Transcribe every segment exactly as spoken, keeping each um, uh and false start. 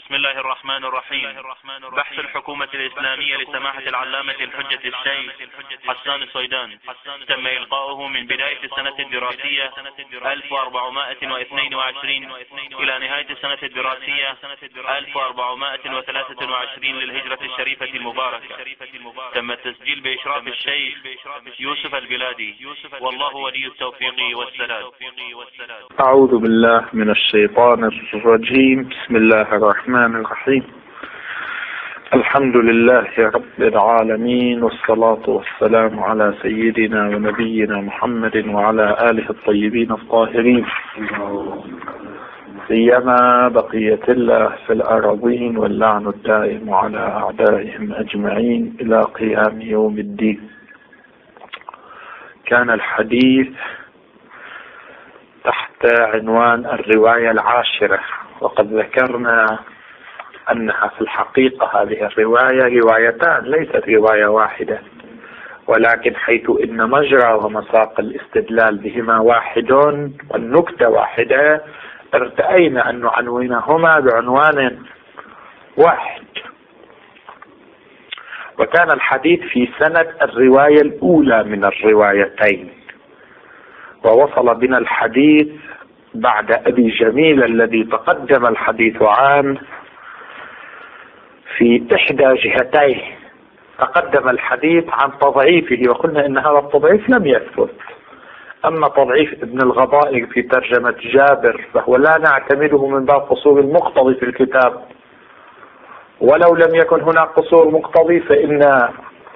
بسم الله الرحمن الرحيم. بحث الحكومة الإسلامية لسماحة العلامة الحجة الشيخ حسان الصيدان تم إلقاؤه من بداية السنة الدراسية ألف وأربعمائة واثنين وعشرين إلى نهاية السنة الدراسية ألف وأربعمائة وثلاثة وعشرين للهجرة الشريفة المباركة. تم التسجيل بإشراف الشيخ يوسف البلادي، والله ولي التوفيق والسداد. أعوذ بالله من الشيطان الرجيم. بسم الله الرحمن الرحيم. الحمد لله رب العالمين، والصلاة والسلام على سيدنا ونبينا محمد وعلى آله الطيبين الطاهرين، سيما بقية الله في الأراضين، واللعن الدائم على أعدائهم أجمعين إلى قيام يوم الدين. كان الحديث تحت عنوان الرواية العاشرة، وقد ذكرنا أنها في الحقيقة هذه الرواية روايتان، ليست رواية واحدة، ولكن حيث إن مجرى ومساق الاستدلال بهما واحد والنكتة واحدة، ارتأينا أن نعنونهما بعنوان واحد. وكان الحديث في سند الرواية الأولى من الروايتين، ووصل بنا الحديث بعد أبي جميل الذي تقدم الحديث عنه في إحدى جهتيه. تقدم الحديث عن تضعيفه، وقلنا إن هذا التضعيف لم يثبت. أما تضعيف ابن الغضائر في ترجمة جابر فهو لا نعتمده من باب قصور المقتضي في الكتاب، ولو لم يكن هناك قصور مقتضي فإن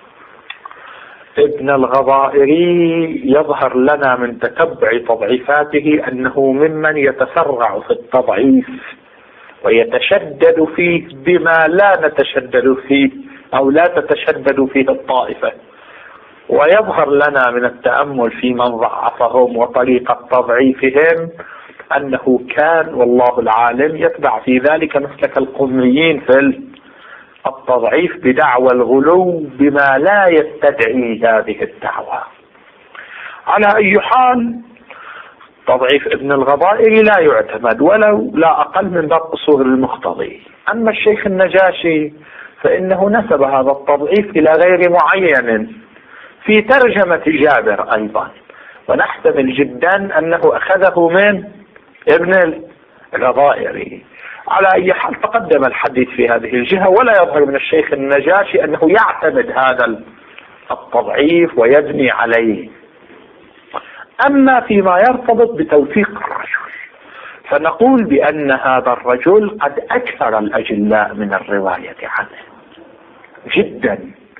ابن الغضائري يظهر لنا من تتبع تضعيفاته أنه ممن يتسرع في التضعيف ويتشدد فيه بما لا نتشدد فيه أو لا تتشدد فيه الطائفة. ويظهر لنا من التأمل في من ضعفهم وطريقة تضعيفهم أنه كان والله العالم يتبع في ذلك مسلك القميين في التضعيف بدعوى الغلو بما لا يستدعي هذه الدعوة. على أي حال، تضعيف ابن الغضائر لا يعتمد ولو لا أقل من باب قصور المقتضي. أما الشيخ النجاشي فإنه نسب هذا التضعيف إلى غير معين في ترجمة جابر أيضا، ونحتمل جدا أنه أخذه من ابن الغضائري. على أي حال، تقدم الحديث في هذه الجهة، ولا يظهر من الشيخ النجاشي أنه يعتمد هذا التضعيف ويبني عليه. أما فيما يرتبط بتوثيق الرجل فنقول بأن هذا الرجل قد أكثر الأجلاء من الرواية عنه جدا،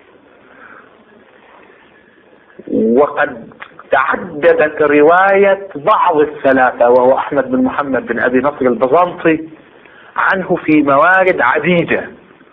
وقد تعددت رواية بعض الثلاثة وهو أحمد بن محمد بن أبي نصر البزنطي عنه في موارد عديدة.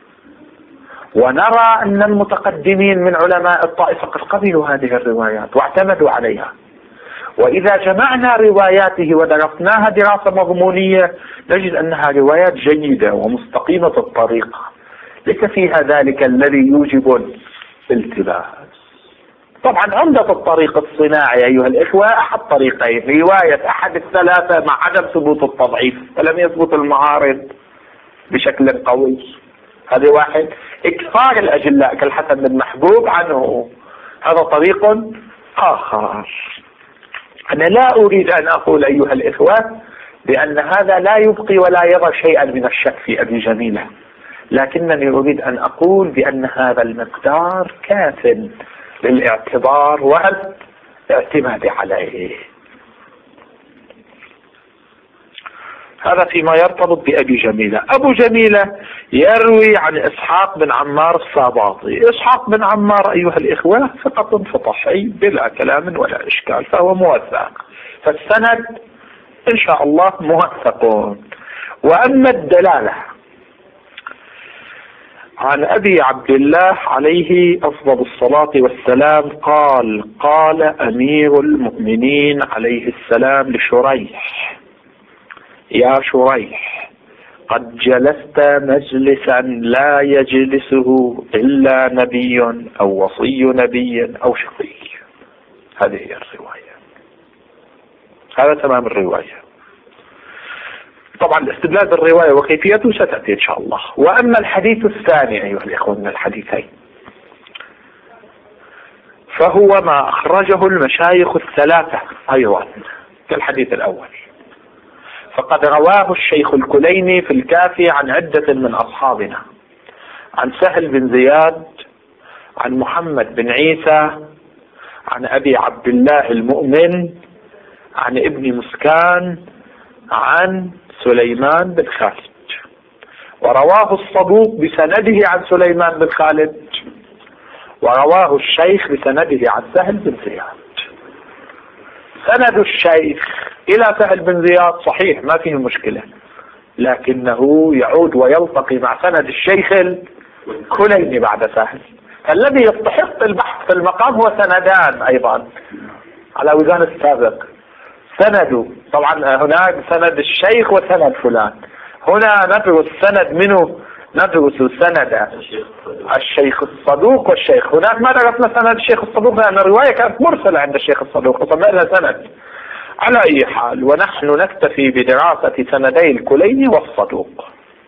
ونرى أن المتقدمين من علماء الطائفة قد قبلوا هذه الروايات واعتمدوا عليها. وإذا جمعنا رواياته ودرسناها دراسة مضمونية نجد أنها روايات جيدة ومستقيمة الطريقة، ليس فيها ذلك الذي يوجب الالتباس. طبعا عمدة الطريق الصناعي أيها الإخوة أحد طريقين: رواية أحد الثلاثة مع عدم ثبوت التضعيف، فلم يثبت المعارض بشكل قوي، هذا واحد. إكثار الأجلاء كالحسن بن محبوب عنه، هذا طريق آخر. أنا لا أريد أن أقول أيها الإخوة بأن هذا لا يبقي ولا يضع شيئا من الشك في أبي جميلة، لكنني أريد أن أقول بأن هذا المقدار كاف للاعتبار والاعتماد عليه. هذا فيما يرتبط بأبي جميلة. أبو جميلة يروي عن إسحاق بن عمار الساباطي. إسحاق بن عمار أيها الإخوة ثقة فطحي بلا كلام ولا إشكال، فهو موثق، فالسند إن شاء الله موثق. وأما الدلالة عن أبي عبد الله عليه أفضل الصلاة والسلام قال: قال أمير المؤمنين عليه السلام لشريح: يا شريح، قد جلست مجلسا لا يجلسه إلا نبي أو وصي نبي أو شقي. هذه هي الرواية، هذا تمام الرواية. طبعا الاستدلال بالرواية وكيفيته ستأتي إن شاء الله. وأما الحديث الثاني أيها الإخوة من الحديثين فهو ما أخرجه المشايخ الثلاثة أيضا كالحديث الأول. فقد رواه الشيخ الكليني في الكافي عن عدة من أصحابنا، عن سهل بن زياد، عن محمد بن عيسى، عن أبي عبد الله المؤمن، عن ابن مسكان، عن سليمان بن خالد. ورواه الصدوق بسنده عن سليمان بن خالد، ورواه الشيخ بسنده عن سهل بن زياد. سند الشيخ إلى سهل بن زياد صحيح ما فيه مشكلة، لكنه يعود ويلتقي مع سند الشيخ الكليني بعد سهل. الذي يستحق البحث في المقام هو سندان أيضا على وزن السابق. سند طبعا هناك سند الشيخ وسند فلان، هنا ندرس سند منه، ندرس سند الشيخ الصدوق والشيخ. هناك ما درسنا سند الشيخ الصدوق لأن الرواية كانت مرسلة عند الشيخ الصدوق وطبقنا سند. على أي حال ونحن نكتفي بدراسة سندي الكليني والصدوق.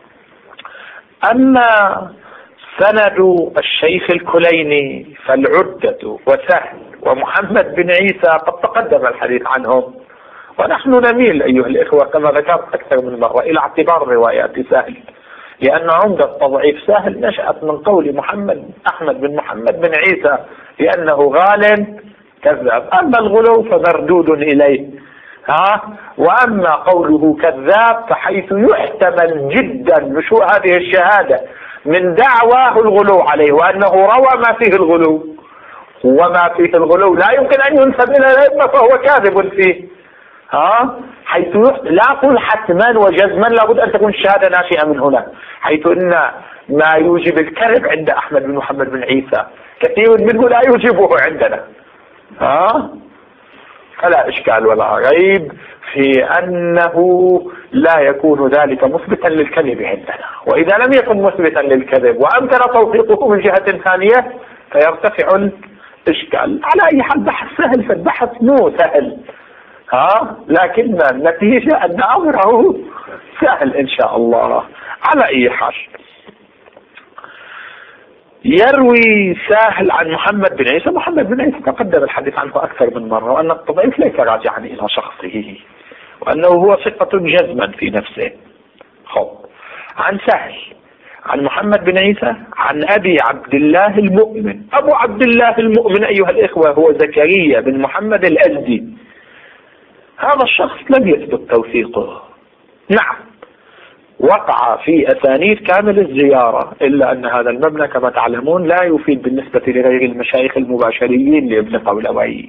أما سند الشيخ الكليني فالعدة وسهل ومحمد بن عيسى قد تقدم الحديث عنهم، ونحن نميل أيها الإخوة كما ذكرت أكثر من مرة إلى اعتبار روايات سهل، لأن عمدة تضعيف سهل نشأت من قول محمد أحمد بن محمد بن عيسى لأنه غال كذاب. أما الغلو فمردود إليه، ها وأما قوله كذاب فحيث يحتمل جدا شو هذه الشهادة من دعواه الغلو عليه وأنه روى ما فيه الغلو، وما فيه الغلو لا يمكن أن ينسب إلى الأئمة فهو كاذب فيه. ها حيث لا أقول حتما وجزما لابد أن تكون الشهادة ناشئة من هنا، حيث أن ما يوجب الكذب عند أحمد بن محمد بن عيسى كثير منه لا يوجبه عندنا. ها فلا إشكال ولا ريب في أنه لا يكون ذلك مثبتا للكذب عندنا، وإذا لم يكن مثبتا للكذب وأمكن توثيقه من جهة ثانية فيرتفع الإشكال. على أي حال بحث سهل، فالبحث مو سهل، ها لكن النتيجة أن أمره سهل إن شاء الله. على أي حال يروي سهل عن محمد بن عيسى. محمد بن عيسى تقدم الحديث عنه أكثر من مرة، وأن التضعيف ليس راجعا إلى شخصه، وأنه هو ثقة جزما في نفسه. خب عن سهل عن محمد بن عيسى عن أبي عبد الله المؤمن. أبو عبد الله المؤمن أيها الإخوة هو زكريا بن محمد الأزدي. هذا الشخص لم يثبت توثيقه، نعم وقع في أسانيد كامل الزيارة، إلا أن هذا المبنى كما تعلمون لا يفيد بالنسبة لغير المشايخ المباشرين لابن قولوي،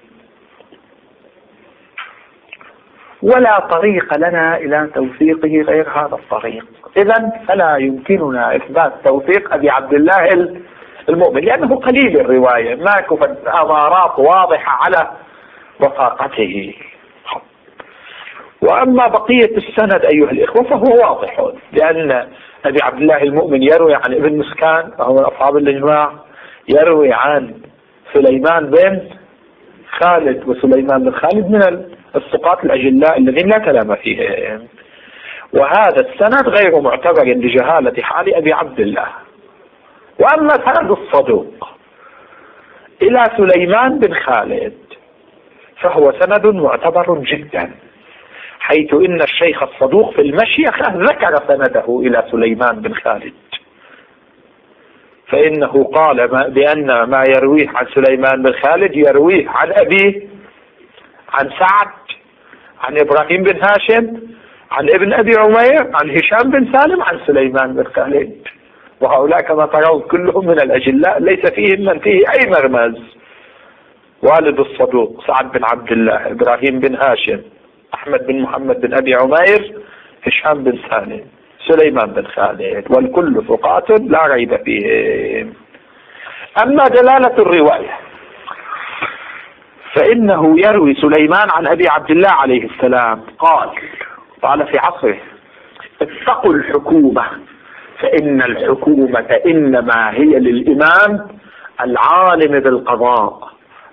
ولا طريق لنا إلى توثيقه غير هذا الطريق. إذن فلا يمكننا إثبات توثيق أبي عبد الله المؤمن لأنه قليل الرواية، ما كفت أمارات واضحة على وثاقته. وأما بقية السند أيها الإخوة فهو واضح، لأن أبي عبد الله المؤمن يروي عن ابن مسكان وهو من أصحاب الإجماع، يروي عن سليمان بن خالد، وسليمان بن خالد من الثقات الأجلاء الذين لا كلام فيهم، وهذا السند غير معتبر لجهالة حال أبي عبد الله. وأما سند الصدوق إلى سليمان بن خالد فهو سند معتبر جدا، حيث إن الشيخ الصدوق في المشيخة ذكر سنده إلى سليمان بن خالد، فإنه قال بأن ما يرويه عن سليمان بن خالد يرويه عن أبيه عن سعد عن إبراهيم بن هاشم عن ابن أبي عمير عن هشام بن سالم عن سليمان بن خالد، وهؤلاء كما ترون كلهم من الأجلاء ليس فيهم من فيه أي مرمز. والد الصدوق سعد بن عبد الله، إبراهيم بن هاشم، أحمد بن محمد بن أبي عمير، هشام بن سالم، سليمان بن خالد، والكل ثقات لا ريب فيهم. أما دلالة الرواية فإنه يروي سليمان عن أبي عبد الله عليه السلام قال قال في عصره: اتقوا الحكومة فإن الحكومة إنما هي للإمام العالم بالقضاء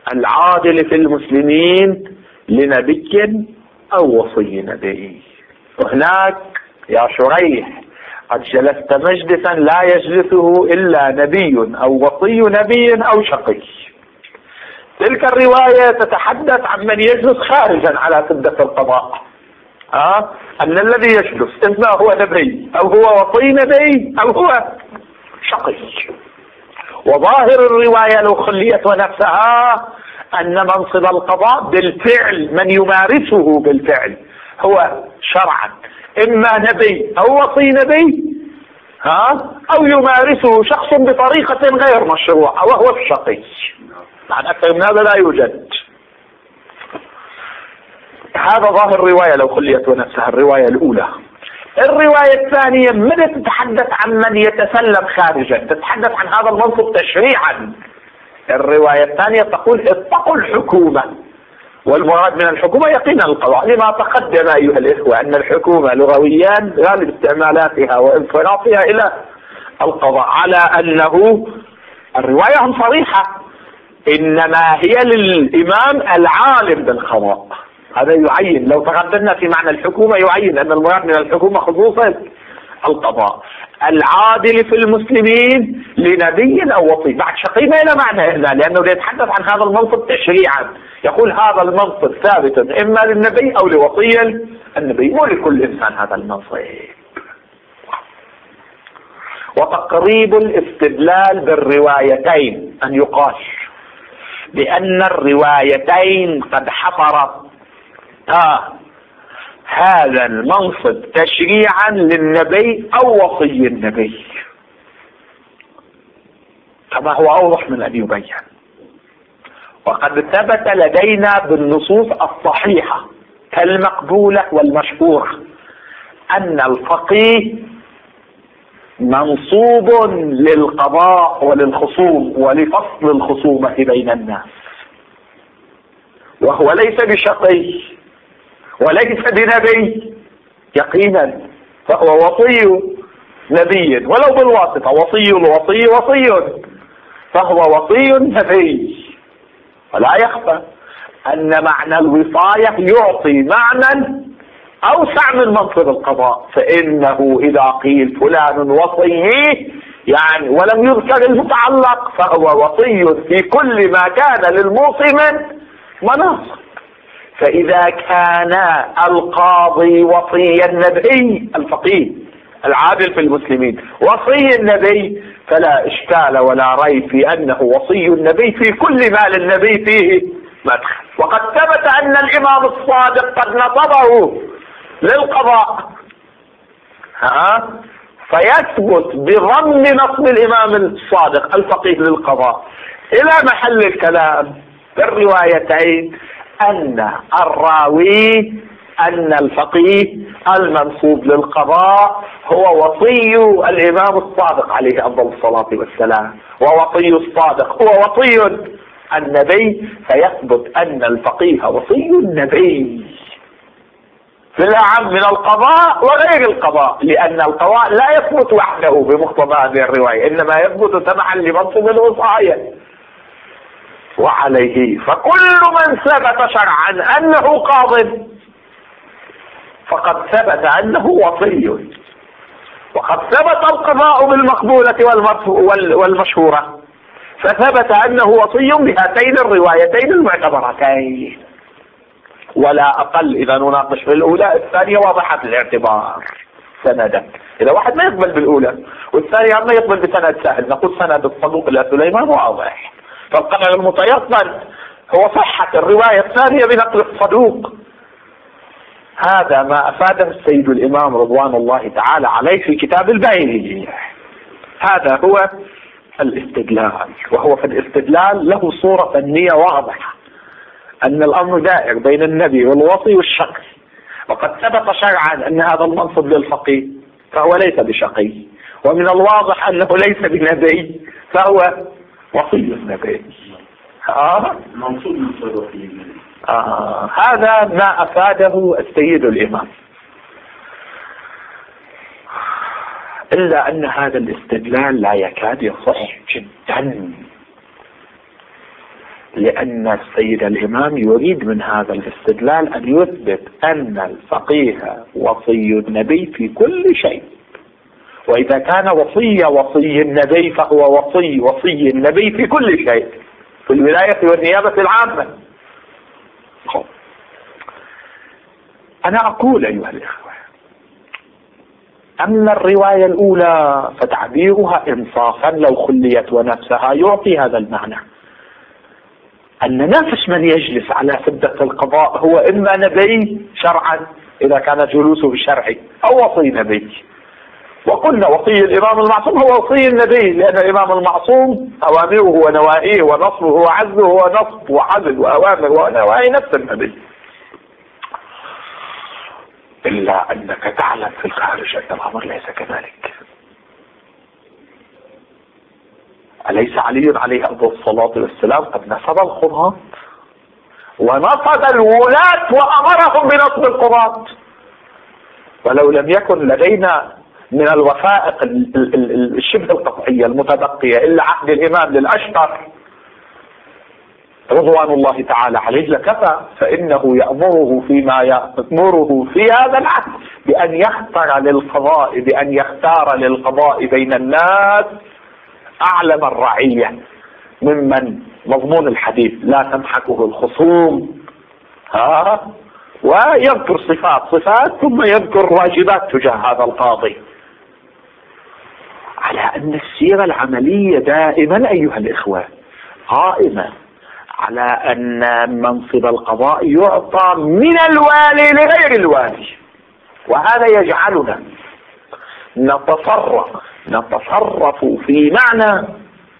العادل في المسلمين لنبي أو وصي نبي. وهناك يا شريح قد جلست مجلسا لا يجلسه إلا نبي أو وصي نبي أو شقي. تلك الرواية تتحدث عن من يجلس خارجا على سدة القضاء، آه؟ أن الذي يجلس إما هو نبي أو هو وصي نبي أو هو شقي. وظاهر الرواية لو خليت ونفسها أن منصب القضاء بالفعل من يمارسه بالفعل هو شرعا إما نبي أو وصي نبي، ها، أو يمارسه شخص بطريقة غير مشروعة وهو الشقي. عن أكثر من هذا لا يوجد. هذا ظاهر الرواية لو خليت ونفسها، الرواية الأولى. الرواية الثانية من تتحدث عن من يتسلم خارجا، تتحدث عن هذا المنصب تشريعا. الرواية الثانية تقول اتقوا الحكومة، والمراد من الحكومة يقينا القضاء، لما تقدم أيها الإخوة أن الحكومة لغويا غالب استعمالاتها وانصرافها إلى القضاء، على أنه الرواية صريحة إنما هي للإمام العالم بالقضاء. هذا يعين، لو تقدمنا في معنى الحكومة يعين أن المراد من الحكومة خصوصا القضاء العادل في المسلمين لنبي أو وصي. بعد شقي ما له معنى هنا، لأنه يتحدث عن هذا المنصب تشريعا، يقول هذا المنصب ثابت إما للنبي أو لوصي النبي، مو لكل إنسان هذا المنصب. وتقريب الاستدلال بالروايتين أن يقال بأن الروايتين قد حفرت آه هذا المنصب تشريعا للنبي أو وصي النبي، كما هو أوضح من أن يبين. وقد ثبت لدينا بالنصوص الصحيحة كالمقبولة والمشهورة أن الفقيه منصوب للقضاء وللخصوم ولفصل الخصومة بين الناس، وهو ليس بشقي وليس بنبي يقينا، فهو وصي نبي ولو بالواسطة، وصي الوصي وصي، فهو وصي نبي. ولا يخفى أن معنى الوصاية يعطي معنى أوسع من منصب القضاء، فإنه إذا قيل فلان وصي يعني ولم يذكر المتعلق فهو وصي في كل ما كان للموصي من مناصب. فإذا كان القاضي وصي النبي الفقيه العادل في المسلمين وصي النبي، فلا إشكال ولا ريب في أنه وصي النبي في كل ما للنبي فيه مدخل. وقد ثبت أن الإمام الصادق قد نصبه للقضاء، ها، فيثبت بضم نصب الإمام الصادق الفقيه للقضاء إلى محل الكلام في الروايتين أن الراوي أن الفقيه المنصوب للقضاء هو وصي الإمام الصادق عليه أفضل الصلاة والسلام، ووصي الصادق هو وصي النبي، فيثبت أن الفقيه وصي النبي في الأعم من القضاء وغير القضاء، لأن القضاء لا يثبت وحده بمقتضى هذه الرواية، إنما يثبت تبعا لمنصب الوصاية. وعليه فكل من ثبت شرعا أنه قاض فقد ثبت أنه وصي، وقد ثبت القضاء بالمقبولة والمشهورة، فثبت أنه وصي بهاتين الروايتين المعتبرتين ولا أقل. إذا نناقش في الأولى، الثانية واضحة الاعتبار سندا. إذا واحد ما يقبل بالأولى والثانية ما يقبل بسند سهل، نقول سند الصدوق إلى سليمان واضح، فالقنع المتيقن هو صحة الرواية الثانية بنقل الصدوق. هذا ما أفاده السيد الإمام رضوان الله تعالى عليه في كتاب البيهقي. هذا هو الاستدلال، وهو في الاستدلال له صورة فنية واضحة أن الأمر دائر بين النبي والوصي والشقي، وقد ثبت شرعا أن هذا المنصب للفقيه فهو ليس بشقي، ومن الواضح أنه ليس بنبي فهو وصي النبي. آه. منصوب من صدوقه. آه. هذا ما أفاده السيد الإمام، إلا أن هذا الاستدلال لا يكاد يصح جدا، لأن السيد الإمام يريد من هذا الاستدلال أن يثبت أن الفقيه وصي النبي في كل شيء، وإذا كان وصي وصي النبي فهو وصي وصي النبي في كل شيء، في الولاية والنيابة العامة. أنا أقول أيها الإخوة، أما الرواية الأولى فتعبيرها إنصافا لو خليت ونفسها يعطي هذا المعنى، أن نفس من يجلس على سدة القضاء هو إما نبي شرعا إذا كان جلوسه شرعي أو وصي نبي. وقلنا وصي الإمام المعصوم هو وصي النبي، لأن الإمام المعصوم أوامره ونواهيه ونصره وعزله ونصب وعزل وأوامر ونواهي نفس النبي. إلا أنك تعلم في الخارج أن الأمر ليس كذلك. أليس علي عليه أفضل الصلاة والسلام قد نصب القضاة ونصب الولاة وأمرهم بنصب القضاة؟ ولو لم يكن لدينا من الوثائق الشبه القطعية المتبقية إلا عهد الإمام للأشتر رضوان الله تعالى عليه لكفى، فإنه يأمره فيما يأمره في هذا العهد بأن يختار للقضاء بأن يختار للقضاء بين الناس أعلم الرعية ممن مضمون الحديث لا تمحكه الخصوم، ها، ويذكر صفات صفات ثم يذكر واجبات تجاه هذا القاضي، على أن السيرة العملية دائما أيها الإخوة قائمة على أن منصب القضاء يعطى من الوالي لغير الوالي، وهذا يجعلنا نتصرف نتصرف في معنى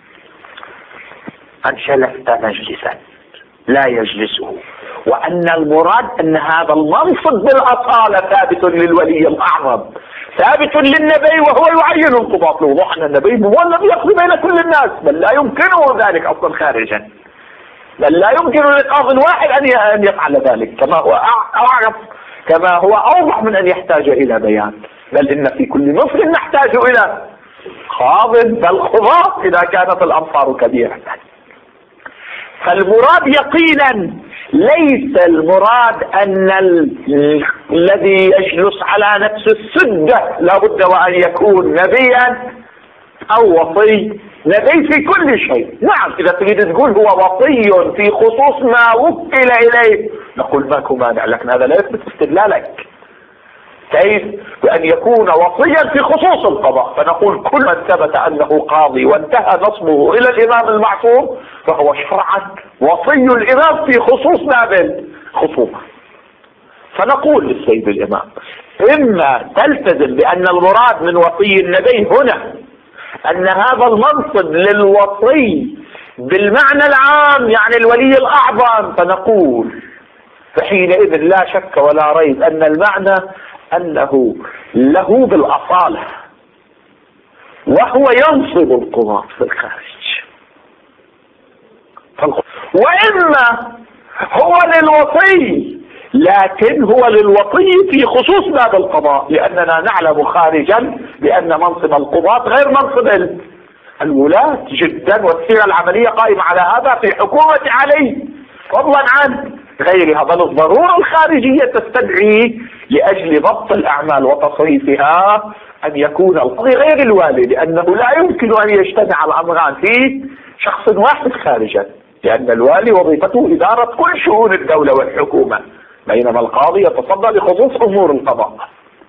أن جلست مجلسا لا يجلسه، وأن المراد أن هذا المنصب بالأصالة ثابت للولي الأعظم ثابت للنبي، وهو يعين القضاة لوضوح أن النبي هو الذي يقضي بين كل الناس، بل لا يمكنه ذلك أصلا خارجا، بل لا يمكن لقاض واحد أن يفعل ذلك كما هو أعرف كما هو أوضح من أن يحتاج إلى بيان، بل إن في كل مصر نحتاج إلى قاض بل قضاة إذا كانت الأمصار كبيرة. فالمراد يقينا ليس المراد أن الذي يجلس على نفس السدة لابد وأن يكون نبيا أو وصي نبي في كل شيء. نعم إذا تريد تقول هو وصي في خصوص ما وكل إليه نقول ماكو مانع، لكن هذا لا يثبت استدلالك. كيف؟ بأن يكون وصيا في خصوص القضاء، فنقول كل من ثبت أنه قاضي وانتهى نصبه إلى الإمام المعصوم فهو شرعا وصي الإمام في خصوص باب الخصومة. فنقول للسيد الإمام إما تلتزم بأن المراد من وصي النبي هنا أن هذا المنصب للوصي بالمعنى العام يعني الولي الأعظم، فنقول فحينئذ لا شك ولا ريب أن المعنى أنه له بالأصالة وهو ينصب القضاة في الخارج، وإما هو للوصي لكن هو للوصي في خصوص باب القضاء، لأننا نعلم خارجا بأن منصب القضاة غير منصب الولاة جدا، والسيرة العملية قائمة على هذا في حكومة علي فضلا عن غيرها، بل الضرورة الخارجية تستدعي لأجل ضبط الأعمال وتصريفها أن يكون القاضي غير الوالي، لأنه لا يمكن أن يجتمع الأمران في شخص واحد خارجا، لأن الوالي وظيفته إدارة كل شؤون الدولة والحكومة، بينما القاضي يتصدى لخصوص أمور القضاء.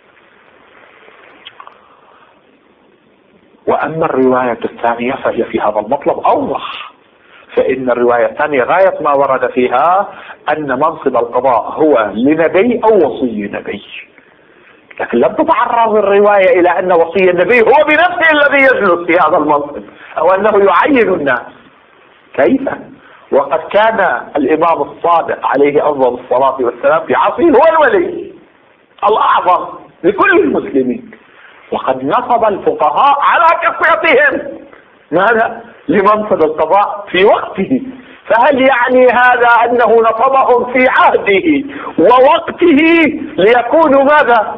وأما الرواية الثانية فهي في هذا المطلب أوضح، فإن الرواية الثانية غاية ما ورد فيها أن منصب القضاء هو لنبي أو وصي نبي، لكن لم تتعرض الرواية إلى أن وصي النبي هو بنفسه الذي يجلس في هذا المنصب أو أنه يعين الناس. كيف؟ وقد كان الإمام الصادق عليه أفضل الصلاة والسلام في عصره هو الولي الأعظم لكل المسلمين، وقد نصب الفقهاء على كثرتهم ماذا؟ لمنصب القضاء في وقته، فهل يعني هذا أنه نصبهم في عهده ووقته ليكونوا ماذا؟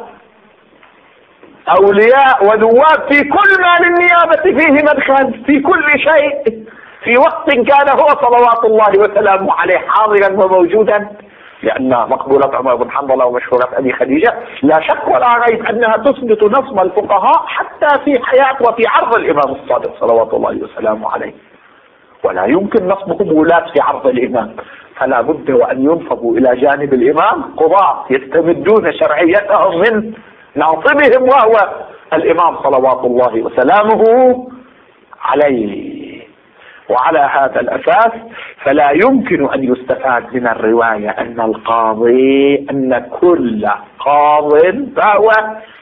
أولياء ونواب في كل ما للنيابة فيه مدخل في كل شيء؟ في وقت كان هو صلوات الله وسلامه عليه حاضرا وموجودا، لأن مقبولة عمر بن حنظلة ومشهورة أبي خديجة لا شك ولا ريب أنها تثبت نصب الفقهاء حتى في حياة وفي عرض الإمام الصادق صلوات الله وسلامه عليه، ولا يمكن نصبهم ولاة في عرض الإمام، فلا بد وأن ينصبوا إلى جانب الإمام قضاة يستمدون شرعيتهم من ناصبهم وهو الإمام صلوات الله وسلامه عليه. وعلى هذا الأساس فلا يمكن أن يستفاد من الرواية أن القاضي أن كل قاض فهو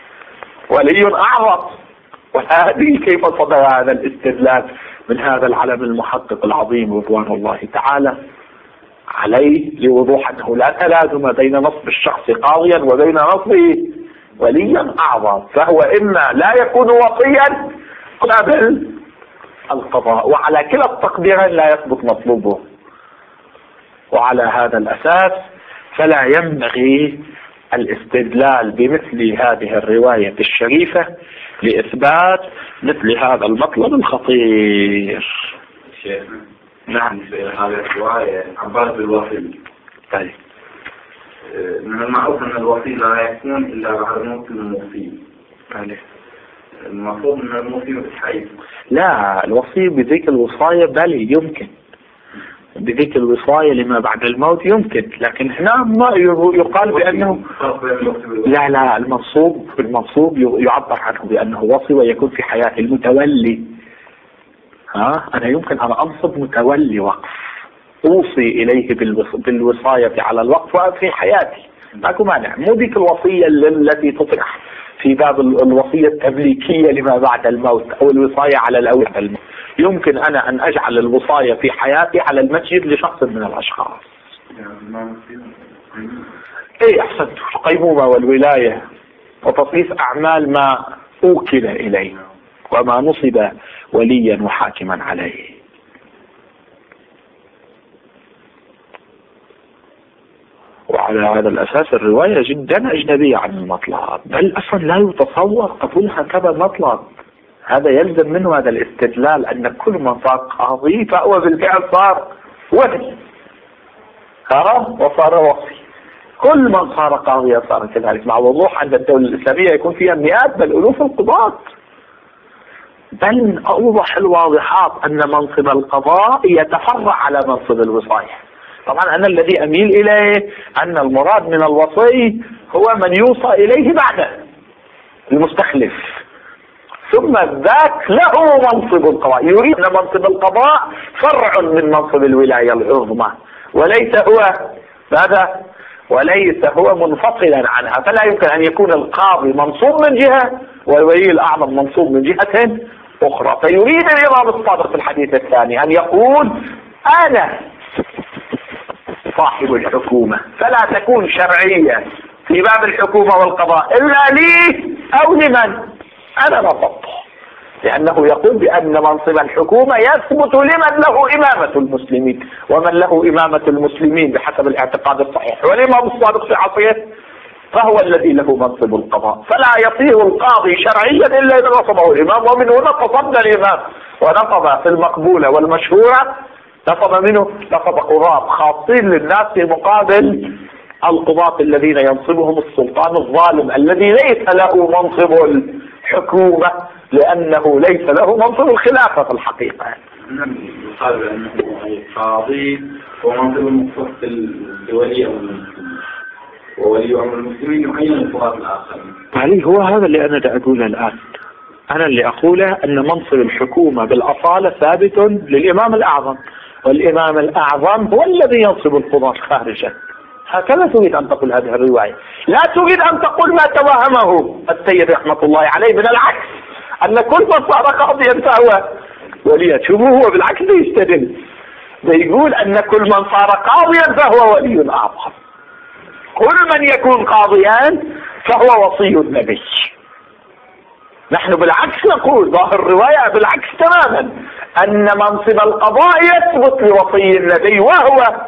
ولي أعظم. وهذه كيف صدر هذا الاستدلال من هذا العلم المحقق العظيم رضوان الله تعالى عليه، لوضوح أنه لا تلازم بين نصب الشخص قاضيا وبين نصبه وليا أعظم، فهو إما لا يكون وصيا قبل القضاء، وعلى كلا التقديرين لا يثبت مطلوبه. وعلى هذا الأساس فلا ينبغي الاستدلال بمثل هذه الرواية الشريفة لإثبات مثل هذا المطلب الخطير. شيخنا نعم. هذه الرواية عبارة بالوصي. طيب. من المعروف أن الوصي لا يكون إلا بعد موت الموصي. طيب. المفروض أن الموصي بالحي. لا، الوصي بذيك الوصاية بل يمكن بذيك الوصاية لما بعد الموت يمكن، لكن هنا ما يقال بأنه لا لا المنصوب المنصوب يعبر عنه بأنه وصي ويكون في حياة المتولي. ها أنا يمكن أن أنصب متولي وقف أوصي إليه بالوصاية على الوقف وفي حياتي، ماكو مانع. مو ذيك الوصية التي تطرح في باب الوصية التمليكية لما بعد الموت أو الوصاية على الأولاد الموت. يمكن أنا أن أجعل الوصاية في حياتي على المسجد لشخص من الأشخاص. إيه أحسنت، القيمومة والولاية وتصنيف أعمال ما أوكل إليه وما نصب وليا وحاكما عليه. وعلى هذا الأساس الرواية جدا أجنبية عن المطلب، بل أصلا لا يتصور قبولها كذا مطلب. هذا يلزم منه هذا الاستدلال أن كل من صار قاضي فهو بالفعل صار ولي، ها وصار وصي. كل من صار قاضيا صار كذلك، مع وضوح أن الدولة الإسلامية يكون فيها مئات بل ألوف القضاة. بل من أوضح الواضحات أن منصب القضاء يتفرع على منصب الوصاية. طبعا أنا الذي أميل إليه أن المراد من الوصي هو من يوصى إليه بعد المستخلف، ثم ذاك له منصب القضاء. يريد أن منصب القضاء فرع من منصب الولاية العظمى، وليس هو هذا وليس هو منفصلا عنها. فلا يمكن أن يكون القاضي منصوب من جهة والولي الأعظم منصوب من جهة أخرى. فيريد الإمام الصادق في الحديث الثاني أن يقول أنا صاحب الحكومة، فلا تكون شرعية في باب الحكومة والقضاء إلا لي أو لمن أنا نصبته، لأنه يقول بأن منصب الحكومة يثبت لمن له إمامة المسلمين، ومن له إمامة المسلمين بحسب الاعتقاد الصحيح والإمام الصادق في عصره فهو الذي له منصب القضاء. فلا يصير القاضي شرعيا إلا إذا نصبه الإمام، ومن هنا تصدى الإمام ونصب في المقبولة والمشهورة نصب منه نصب قضاة خاصين للناس في مقابل القضاة الذين ينصبهم السلطان الظالم الذي ليس له منصب الحكومة لأنه ليس له منصب الخلافة في الحقيقة. يقال بأنه قاضي ومنصب المختص لولي أمر المسلمين، وولي أمر المسلمين يعين القضاة الآخرين. علي هو هذا اللي أنا دا أقوله الآن. أنا اللي أقوله أن منصب الحكومة بالأصالة ثابت للإمام الأعظم، والإمام الأعظم هو الذي ينصب القضاة خارجا. هكذا تريد أن تقول هذه الرواية، لا تريد أن تقول ما توهمه السيد رحمة الله عليه من العكس، أن كل من صار قاضيا فهو ولي. شوفوا هو بالعكس يستدل، يقول أن كل من صار قاضيا فهو ولي أعظم، كل من يكون قاضيا فهو وصي النبي. نحن بالعكس نقول ظاهر الرواية بالعكس تماما، أن منصب القضاء يثبت لوصي النبي وهو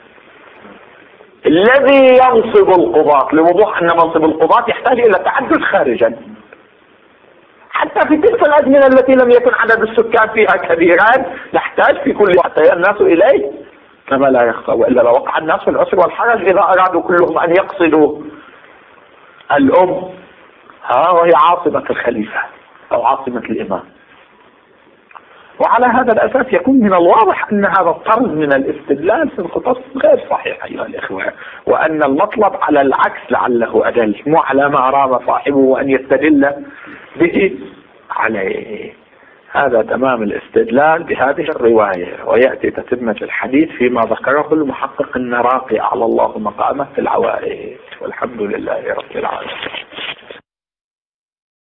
الذي ينصب القضاة، لوضوح أن منصب القضاة يحتاج إلى تعدد خارجا حتى في تلك الأزمنة التي لم يكن عدد السكان فيها كبيرا نحتاج في كل وقت الناس إليه كما لا يخفى، وإلا لو وقع الناس في العسر والحرج إذا أرادوا كلهم أن يقصدوا الأم ها وهي عاصمة الخليفة أو عاصمة الإمام. وعلى هذا الأساس يكون من الواضح أن هذا الطرز من الاستدلال في القصص غير صحيح أيها الإخوة، وأن المطلب على العكس لعله أدل، مو على ما أراد صاحبه وأن يستدل به عليه. هذا تمام الاستدلال بهذه الرواية، ويأتي تتمة الحديث فيما ذكره المحقق النراقي على الله مقامه في العوائد، والحمد لله رب العالمين.